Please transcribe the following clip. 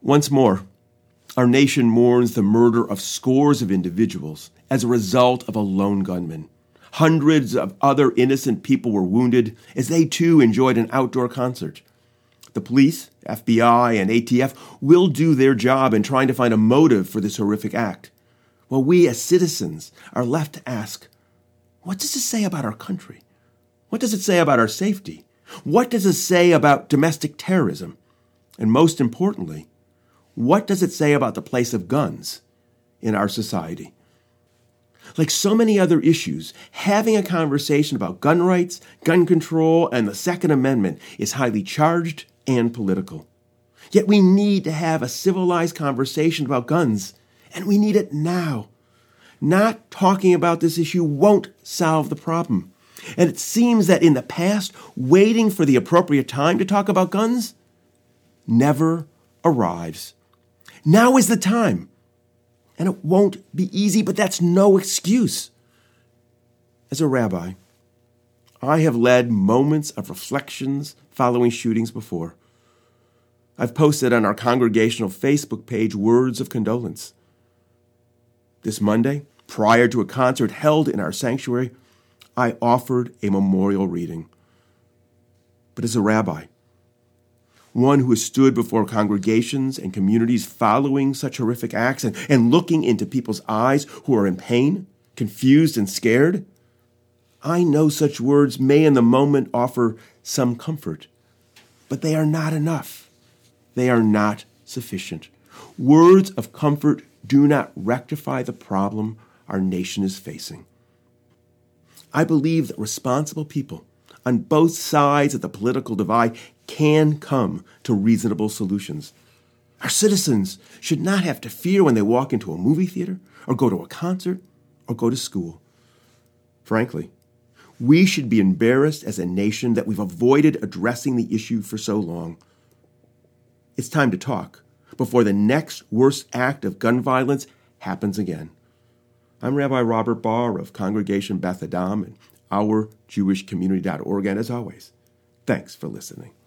Once more, our nation mourns the murder of scores of individuals as a result of a lone gunman. Hundreds of other innocent people were wounded as they too enjoyed an outdoor concert. The police, FBI, and ATF will do their job in trying to find a motive for this horrific act. While we as citizens are left to ask, what does it say about our country? What does it say about our safety? What does it say about domestic terrorism? And most importantly, what does it say about the place of guns in our society? Like so many other issues, having a conversation about gun rights, gun control, and the Second Amendment is highly charged and political. Yet we need to have a civilized conversation about guns, and we need it now. Not talking about this issue won't solve the problem. And it seems that in the past, waiting for the appropriate time to talk about guns never arrives. Now is the time. And it won't be easy, but that's no excuse. As a rabbi, I have led moments of reflections following shootings before. I've posted on our congregational Facebook page words of condolence. This Monday, prior to a concert held in our sanctuary, I offered a memorial reading. But as a rabbi, one who has stood before congregations and communities following such horrific acts and looking into people's eyes who are in pain, confused, and scared, I know such words may in the moment offer some comfort, but they are not enough. They are not sufficient. Words of comfort do not rectify the problem our nation is facing. I believe that responsible people on both sides of the political divide can come to reasonable solutions. Our citizens should not have to fear when they walk into a movie theater or go to a concert or go to school. Frankly, we should be embarrassed as a nation that we've avoided addressing the issue for so long. It's time to talk before the next worst act of gun violence happens again. I'm Rabbi Robert Barr of Congregation Beth Adam and OurJewishCommunity.org, and as always, thanks for listening.